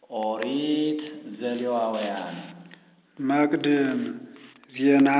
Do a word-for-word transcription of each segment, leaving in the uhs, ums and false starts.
ኦሪት ዘሌዋውያን መቅድም ዜና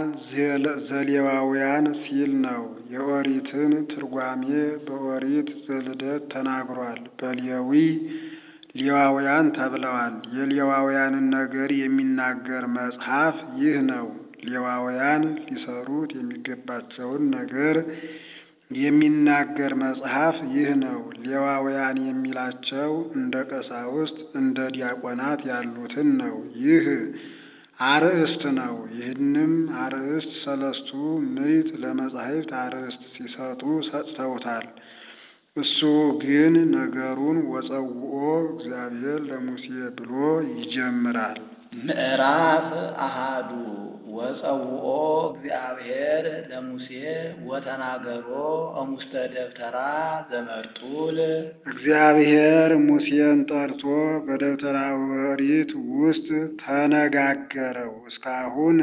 ዘሌዋውያን ሲል ነው። የኦሪትን ትርጓሜ በኦሪት ዘልደት ተናግሯል። በሌዊ ሌዋውያን ተብለዋል። የሌዋውያንን ነገር የሚናገር መጽሐፍ ይህ ነው። ሌዋውያን ሊሰሩት የሚገባቸውን ነገር የሚናገር መጽሐፍ ይህ ነው። ሌዋውያን የሚላቸው እንደ ቀሳውስት እንደ ዲያቆናት ያሉትን ነው። ይህ አርእስት ነው። ይህንም አርእስት ሰለስቱ ምዕት ለመጻሕፍት አርእስት ሲሰጡ ሰጥተውታል። እሱ ግን ነገሩን ወጸውኦ እግዚአብሔር ለሙሴ ብሎ ይጀምራል። ምዕራፍ አሃዱ ወጸውኦ እግዚአብሔር ለሙሴ ወተናገሮ እሙስተ ደብተራ ዘመርጡል። እግዚአብሔር ሙሴን ጠርቶ በደብተራ ኦሪት ውስጥ ተነጋገረው። እስካሁን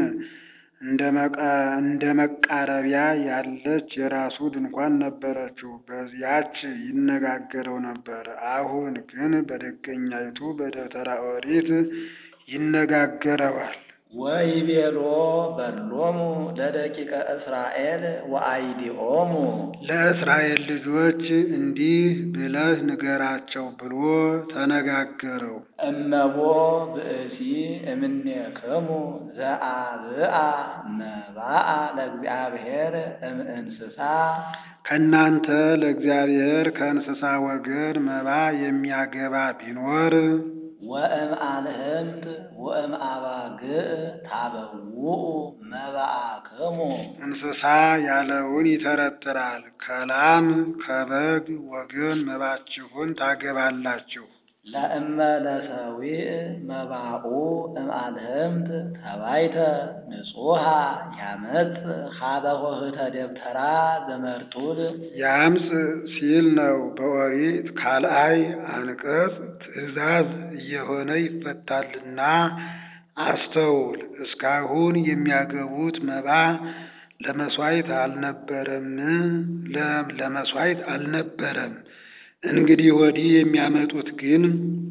እንደ መቃረቢያ ያለች የራሱ ድንኳን ነበረችው፣ በዚያች ይነጋገረው ነበር። አሁን ግን በደገኛይቱ በደብተራ ኦሪት ይነጋገረዋል። ወይቤሎ በሎሙ ለደቂቀ እስራኤል ወአይዲኦሙ። ለእስራኤል ልጆች እንዲህ ብለህ ንገራቸው ብሎ ተነጋገረው። እመቦ ብእሲ እምኔክሙ ዘአብአ መባአ ለእግዚአብሔር እምእንስሳ። ከእናንተ ለእግዚአብሔር ከእንስሳ ወገን መባ የሚያገባ ቢኖር ወእምአልህምት ወእምአባግዕ ታበውኡ መባአክሙ። እንስሳ ያለውን ይተረትራል። ከላም ከበግ ወገን መባችሁን ታገባላችሁ። ለእመ ለሰዊዕ መባኡ እምአልህምት ተባይተ ንጹሐ ያመጽ ሀበ ኆኅተ ደብተራ ዘመርጡል። ያምጽ ሲል ነው። በኦሪት ካልአይ አንቀጽ ትእዛዝ እየሆነ ይፈታልና አስተውል። እስካሁን የሚያገቡት መባ ለመሥዋዕት አልነበረም ለመሥዋዕት አልነበረም። እንግዲህ ወዲህ የሚያመጡት ግን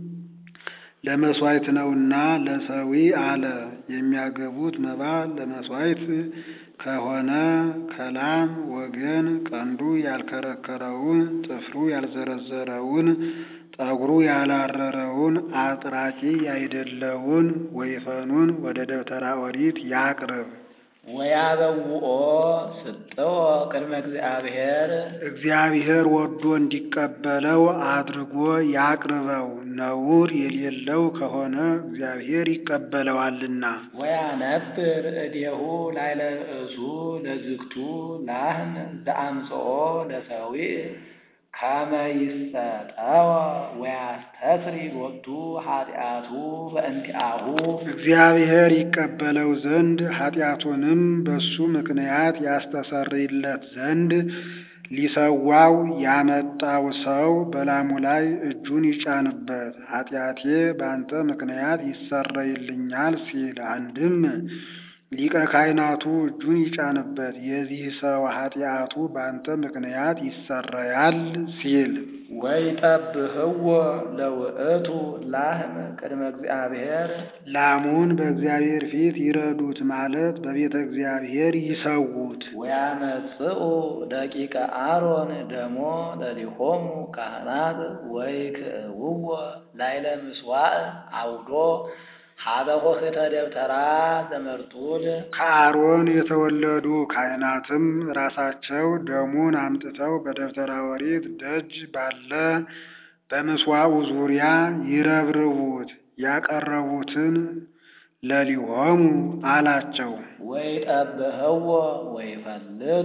ለመሥዋዕት ነውና ለሰዊዕ አለ። የሚያገቡት መባ ለመሥዋዕት ከሆነ ከላም ወገን ቀንዱ ያልከረከረውን፣ ጥፍሩ ያልዘረዘረውን፣ ጠጉሩ ያላረረውን፣ አጥራቂ ያይደለውን ወይፈኑን ወደ ደብተራ ኦሪት ያቅርብ። ወያበውኦ ስጥዎ ቅድመ እግዚአብሔር። እግዚአብሔር ወዶ እንዲቀበለው አድርጎ ያቅርበው። ነውር የሌለው ከሆነ እግዚአብሔር ይቀበለዋልና። ወያነብር እዴሁ ላዕለ ርእሱ ለዝግቱ ላህም ዘአምጽኦ ለሰዊዕ ከመ ይሰጠወ ወያስተስሪ ሎቱ ኃጢአቱ በእንቲአሁ። እግዚአብሔር ይቀበለው ዘንድ ኃጢአቱንም በሱ ምክንያት ያስተሰርይለት ዘንድ ሊሰዋው ያመጣው ሰው በላሙ ላይ እጁን ይጫንበት። ኃጢአቴ በአንተ ምክንያት ይሰረይልኛል ሲል፣ አንድም ሊቀ ካህናቱ እጁን ይጫንበት። የዚህ ሰው ኃጢአቱ በአንተ ምክንያት ይሰረያል ሲል። ወይጠብህዎ ለውእቱ ላህም ቅድመ እግዚአብሔር። ላሙን በእግዚአብሔር ፊት ይረዱት ማለት በቤተ እግዚአብሔር ይሰዉት። ወያመጽኡ ደቂቀ አሮን ደሞ ለሊሆሙ ካህናት ወይክእውዎ ላዕለ ምሥዋዕ አውዶ ሀበ ኆኅተ ደብተራ ዘመርጡል። ከአሮን የተወለዱ ካህናትም ራሳቸው ደሙን አምጥተው በደብተራ ኦሪት ደጅ ባለ በምሥዋዑ ዙሪያ ይረብርቡት። ያቀረቡትን ለሊሆሙ አላቸው። ወይጠብህዎ ወይፈልጡ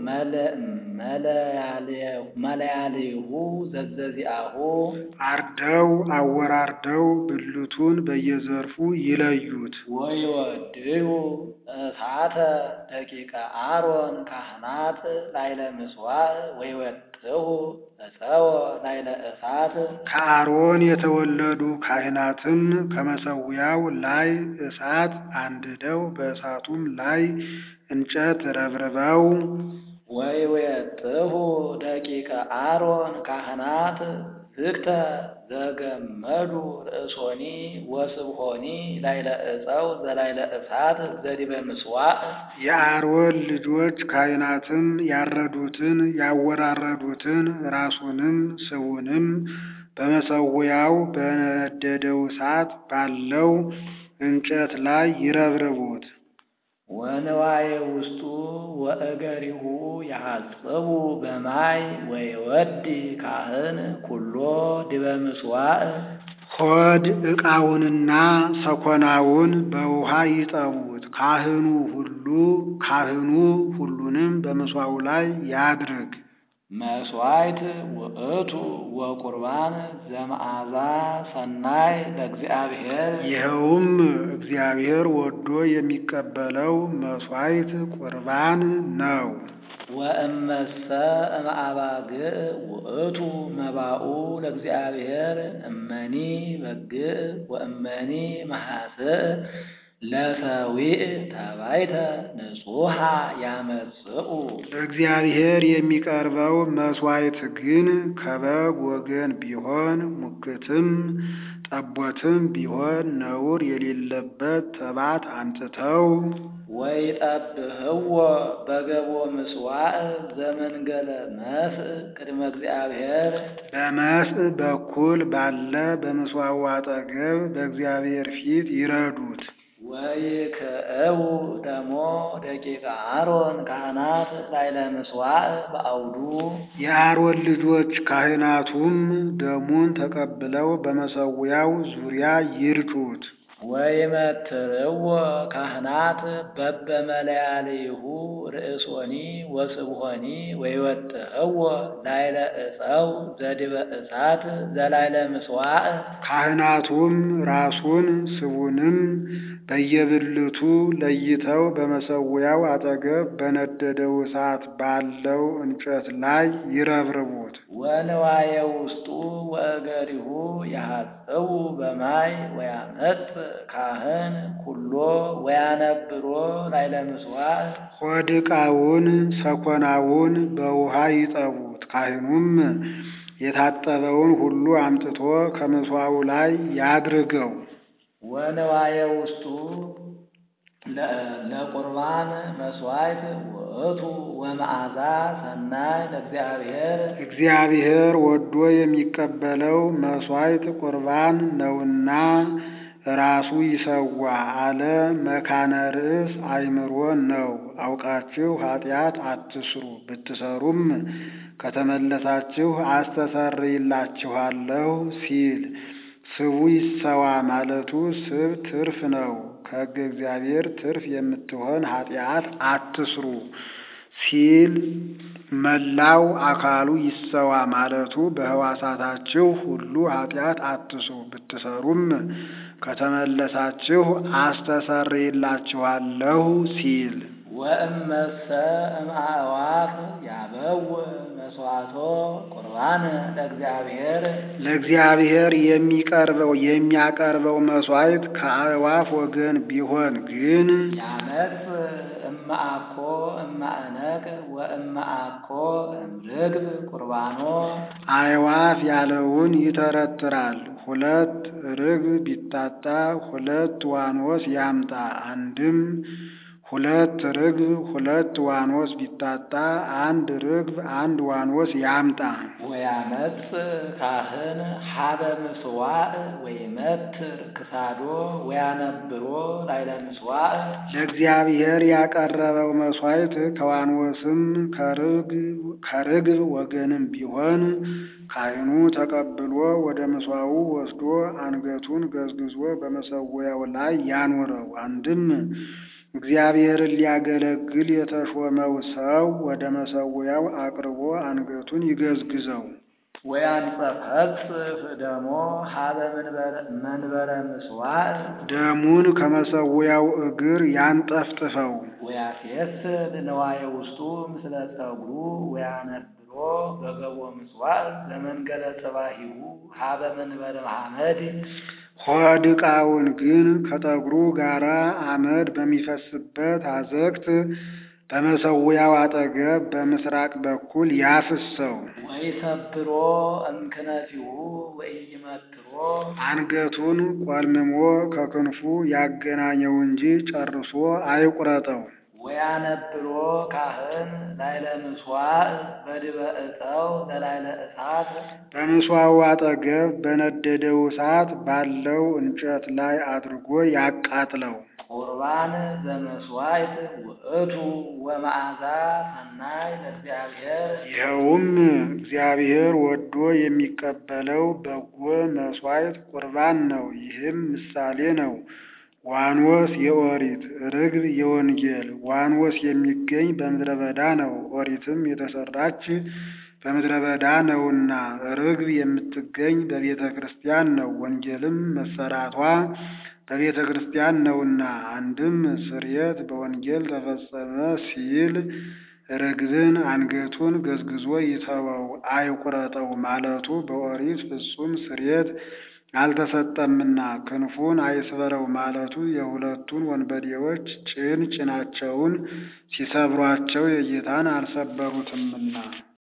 መለያልሁ ዘዘዚአሁ። አርደው አወራርደው ብልቱን በየዘርፉ ይለዩት። ወይወድዩ እሳተ ደቂቀ አሮን ካህናት ላዕለ ምሥዋዕ ወይወጥሁ እፀወ ላዕለ እሳት። ከአሮን የተወለዱ ካህናትም ከመሠዊያው ላይ እሳት አንድደው በእሳቱም ላይ እንጨት ረብርበው ወይወጥሁ ደቂቀ አሮን ካህናት ዝግተ ዘገመዱ ርእሶኒ ወስብሖኒ ላይለ ዕፀው ዘላይለ እሳት ዘዲበ ምጽዋዕ የአሮን ልጆች ካህናትም ያረዱትን ያወራረዱትን ራሱንም ስቡንም በመሰዊያው በነደደው እሳት ባለው እንጨት ላይ ይረብርቡት። ወንዋየ ውስጡ ወእገሪሁ ያሐጽቡ በማይ ወይወዲ ካህን ኩሎ ዲበ ምጽዋዕ ሆድ ዕቃውንና ሰኮናውን በውሃ ይጠቡት። ካህኑ ሁሉ ካህኑ ሁሉንም በመሥዋዕቱ ላይ ያድርግ። መሥዋዕት ውእቱ ወቁርባን ዘመዓዛ ሰናይ ለእግዚአብሔር ይኸውም እግዚአብሔር ወዶ የሚቀበለው መሥዋዕት ቁርባን ነው። ወእመሰ እምአባግዕ ውእቱ መባኡ ለእግዚአብሔር እመኒ በግዕ ወእመኒ መሐስዕ ለሰዊዕ ተባይተ ንጹሐ ያመጽኡ። ለእግዚአብሔር የሚቀርበው መሥዋዕት ግን ከበግ ወገን ቢሆን ሙክትም ጠቦትም ቢሆን ነውር የሌለበት ተባት አምጥተው ወይጠብህዎ በገቦ ምጽዋዕ ዘመንገለ መስእ ቅድመ እግዚአብሔር በመስእ በኩል ባለ በመሥዋዕቱ አጠገብ በእግዚአብሔር ፊት ይረዱት። ወይክዕቡ ደሞ ደቂቀ አሮን ካህናት ላይለ ምጽዋዕ በአውዱ የአሮን ልጆች ካህናቱም ደሙን ተቀብለው በመሠዊያው ዙሪያ ይርጩት። ወይመትርዎ ካህናት በበመለያልይሁ ርእሶኒ ወስብሖኒ ወይወጥህዎ ላይለ ዕፀው ዘዲበ እሳት ዘላይለ ምጽዋዕ ካህናቱም ራሱን ስቡንም በየብልቱ ለይተው በመሠዊያው አጠገብ በነደደው እሳት ባለው እንጨት ላይ ይረብርቡት። ወንዋየ ውስጡ ወእገሪሁ ያሐጽቡ በማይ ወያመጽ ካህን ኩሎ ወያነብሮ ላይለ ምጽዋዕ ሆድ ዕቃውን ሰኮናውን በውሃ ይጠቡት። ካህኑም የታጠበውን ሁሉ አምጥቶ ከመሥዋዕቱ ላይ ያድርገው። ወንዋየ ውስጡ ለቁርባን መሥዋዕት ውእቱ ወመዓዛ ሰናይ ለእግዚአብሔር እግዚአብሔር ወዶ የሚቀበለው መሥዋዕት ቁርባን ነውና ራሱ ይሰዋ አለ። መካነ ርዕስ አእምሮ ነው። አውቃችሁ ኃጢአት አትስሩ፣ ብትሰሩም ከተመለሳችሁ አስተሰርይላችኋለሁ ሲል ስቡ ይሰዋ ማለቱ ስብ ትርፍ ነው። ከሕገ እግዚአብሔር ትርፍ የምትሆን ኃጢአት አትስሩ ሲል መላው አካሉ ይሰዋ ማለቱ በሕዋሳታችሁ ሁሉ ኃጢአት አትስሩ፣ ብትሰሩም ከተመለሳችሁ አስተሰርይላችኋለሁ ሲል ወእመሰ እምአእዋፍ ያበው መሥዋዕቶ ቁርባን ለእግዚአብሔር ለእግዚአብሔር የሚቀርበው የሚያቀርበው መሥዋዕት ከአእዋፍ ወገን ቢሆን ግን ያመጽ እማአኮ እማእነቅ ወእማአኮ እምርግብ ቁርባኖ አእዋፍ ያለውን ይተረትራል። ሁለት ርግብ ቢታጣ ሁለት ዋኖስ ያምጣ። አንድም ሁለት ርግብ ሁለት ዋኖስ ቢታጣ አንድ ርግብ አንድ ዋኖስ ያምጣ። ወያመጽ ካህን ሀበ ምጽዋዕ ወይመትር ክሳዶ ወያነብሮ ላይለ ምጽዋዕ ለእግዚአብሔር ያቀረበው መሥዋዕት ከዋኖስም ከርግብ ወገንም ቢሆን ካህኑ ተቀብሎ ወደ ምጽዋዑ ወስዶ አንገቱን ገዝግዞ በመሠዊያው ላይ ያኖረው። አንድም እግዚአብሔርን ሊያገለግል የተሾመው ሰው ወደ መሠዊያው አቅርቦ አንገቱን ይገዝግዘው። ወያንጸፈጽፍ ደሞ ሀበ መንበረ ምጽዋዕ ደሙን ከመሠዊያው እግር ያንጠፍጥፈው። ወያፌስል ንዋየ ውስጡ ምስለ ጸጉሩ ወያነብሮ በገቦ ምጽዋዕ ዘመንገለ ጽባሂሁ ሀበ መንበረ አመድ ሆድ ዕቃውን ግን ከጠጉሩ ጋራ አመድ በሚፈስበት አዘቅት በመሰዊያው አጠገብ በምስራቅ በኩል ያፍሰው። ወይሰብሮ እምክነፊሁ ወኢይመትሮ አንገቱን ቆልምሞ ከክንፉ ያገናኘው እንጂ ጨርሶ አይቁረጠው። ወያነብሮ ካህን ላይለ ምሥዋዕ በዲበ ዕፀው ዘላይለ እሳት በምስዋው አጠገብ በነደደው እሳት ባለው እንጨት ላይ አድርጎ ያቃጥለው። ቁርባን ዘመሥዋዕት ውእቱ ወመዓዛ ሰናይ ለእግዚአብሔር ይኸውም እግዚአብሔር ወዶ የሚቀበለው በጎ መሥዋዕት ቁርባን ነው። ይህም ምሳሌ ነው። ዋኖስ የኦሪት ርግብ የወንጌል። ዋኖስ የሚገኝ በምድረ በዳ ነው፣ ኦሪትም የተሰራች በምድረ በዳ ነውና። ርግብ የምትገኝ በቤተ ክርስቲያን ነው፣ ወንጌልም መሰራቷ በቤተ ክርስቲያን ነውና። አንድም ስርየት በወንጌል ተፈጸመ ሲል ርግብን አንገቱን ገዝግዞ ይተወው አይቁረጠው ማለቱ በኦሪት ፍጹም ስርየት አልተሰጠምና። ክንፉን አይስበረው ማለቱ የሁለቱን ወንበዴዎች ጭን ጭናቸውን ሲሰብሯቸው የጌታን አልሰበሩትምና።